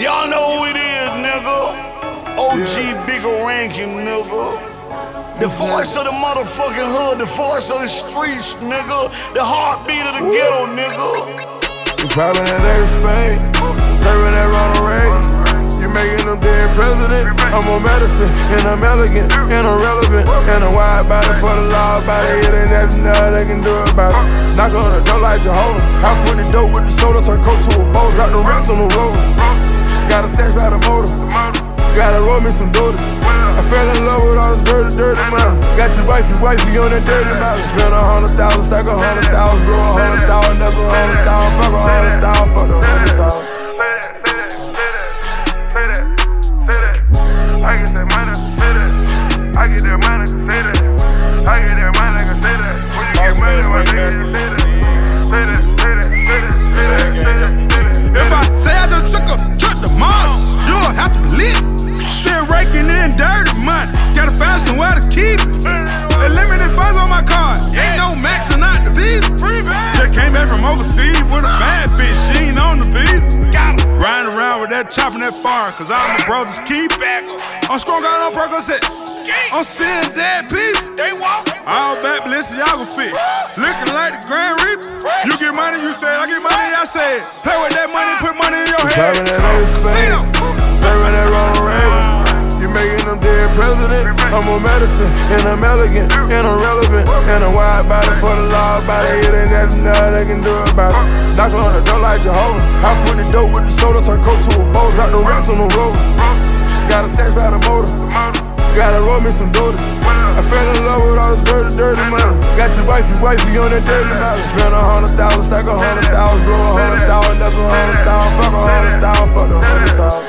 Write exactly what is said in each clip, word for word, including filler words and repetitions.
Y'all know who it is, nigga. O G yeah. Bigger ranking, nigga. The voice of the motherfucking hood, the voice of the streets, nigga. The heartbeat of the ghetto, nigga. You probably in every Spain, serving that Ronald Reagan. You making them dead presidents. I'm on medicine, and I'm elegant, and I'm relevant, and I'm wide body for the law body. It ain't nothing uh, they can do about it. Knock on the door like Jehovah. Hop on the dope with the soda, turn coat to a bowl, drop the rocks on the road. Got a stash by the motor. Gotta roll me some doodle. I fell in love with all this dirty, dirty money. Got your wifey, wifey on that dirty money. Spend a hundred thousand, stack a hundred thousand, grow a hundred thousand, that's a hundred thousand, fuck a hundred thousand, fuck a hundred thousand. Say that, say that. I get that money, say that. I get that money, say that. I get that money, I can say that. When you get money, my nigga, you say that. Say that, say that, say that, say that, say that, say that. If I say I done took a trip to Mars, you'll have to believe it. Still raking in dirty money, gotta find somewhere to keep it. A limited funds on my card, ain't no maxing out the visa. Just came back from overseas with a bad bitch, she ain't on the visa. Riding around with that chopping that fire, cause all my brothers keep back. I'm strong out on Percocet. I'm seeing dead people. They walk. All back Balenciaga fit. Looking like the Grand Reaper. You get money, you say I get money, I say it. Play with that money, put money in your head. Serving that every Spain, serving that Ronald Reagan. You making them dead presidents. I'm on medicine, and I'm elegant, and I'm relevant, and I'm wide body for the law body. It ain't nothing uh, they can do about it. Knock on the door like Jehovah. Hop on the dope with the soda, turn coat to a bowl, drop the rocks on the road. Got a stash by the motor. Gotta roll me some doodle. I fell in love with all this dirty, dirty money. Got your wifey, wifey on that dirty money. Spend a hundred thousand, stack a hundred thousand, grow a hundred thousand, that's a hundred thousand, fuck a hundred thousand, fuck a hundred thousand.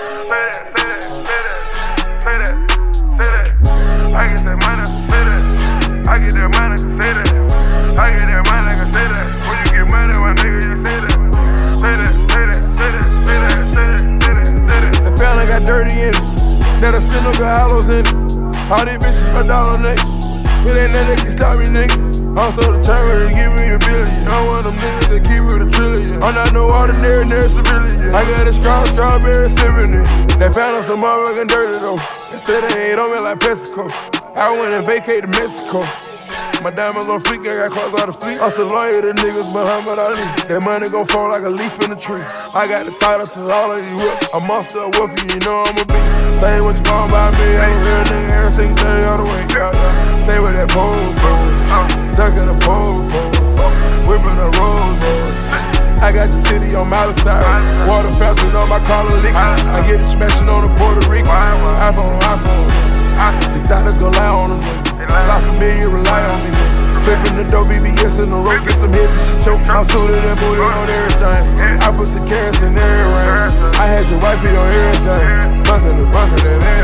Say that, say that. I get that money, say that. I get that money, say that. I get that money, I can say that. When you get money, my nigga, you say that. Say that, say that, say that, say that, say that, say that, say that. The family got dirty in it. Now the still no got hollows in it. All these bitches my dollar nigga. It ain't nothing that can stop me, nigga. I'm so determined to give me a billion. I'm one of them niggas that keep it a trillion. I'm not no ordinary, nary civilian. I got a straw, strawberry sipping it. That found some motherfucking dirty though. That thirty-eight on me like Pepsico. I went and vacated Mexico. My diamonds on fleek, I got cars out of fleet. I'm so loyal to niggas, Muhammad Ali. That money gon' fall like a leaf in a tree. I got the title to all of these whips. A monster, a wolf, you know I'm a beast. Say what you want about me, I'm a real nigga every single day all the way. Stay with that pole, pole. Duckin' the pole, pole. Whippin' the rolls, rolls. I got the city on my side. Water fountain on my collar lick. I get it smashing on the Puerto Rico. iPhone, iPhone. They thought it's gon' lie on them. La Familia rely on me. Flipping the dope, B B S in the road, get some hits and she choke. I'm suited and booted on everything. I put the carrots in every ring. I had your wifey on everything. Fuckin' and fuckin' and everything.